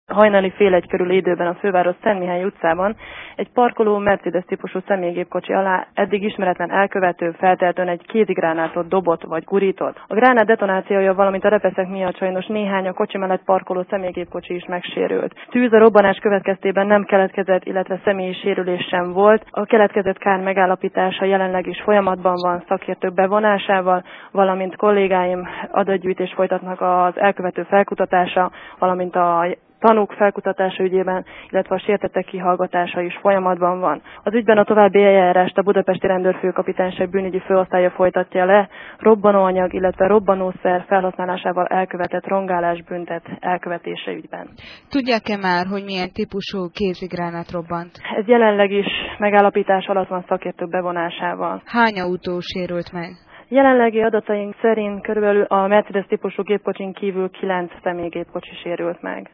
hajnali fél egy körüli időben a főváros Szentmihály utcában egy parkoló Mercedes típusú személygépkocsi alá eddig ismeretlen elkövető feltehetően egy kézigránátot dobott vagy gurított. A gránát detonációja, valamint a repeszek miatt sajnos néhány a kocsi mellett parkoló személygépkocsi is megsérült. Tűz a robbanás következtében nem keletkezett, illetve személyi sérülés sem volt. A keletkezett kár megállapítása jelenleg is folyamatban van szakértők bevonásával, valamint kollégáim adatgyűjtést folytatnak az elkövető felkutatása, valamint a tanúk felkutatása ügyében, illetve a sértettek kihallgatása is folyamatban van. Az ügyben a további eljárást a budapesti rendőrfőkapitányság bűnügyi főosztálya folytatja le, robbanóanyag, illetve robbanószer felhasználásával elkövetett rongálásbüntet elkövetése ügyben. Tudják-e már, hogy milyen típusú kézigránát robbant? Ez jelenleg is megállapítás alatt van szakértők bevonásával. Hány autó sérült meg? Jelenlegi adataink szerint körülbelül a Mercedes típusú gépkocsin kívül 9 személygépkocsi sérült meg.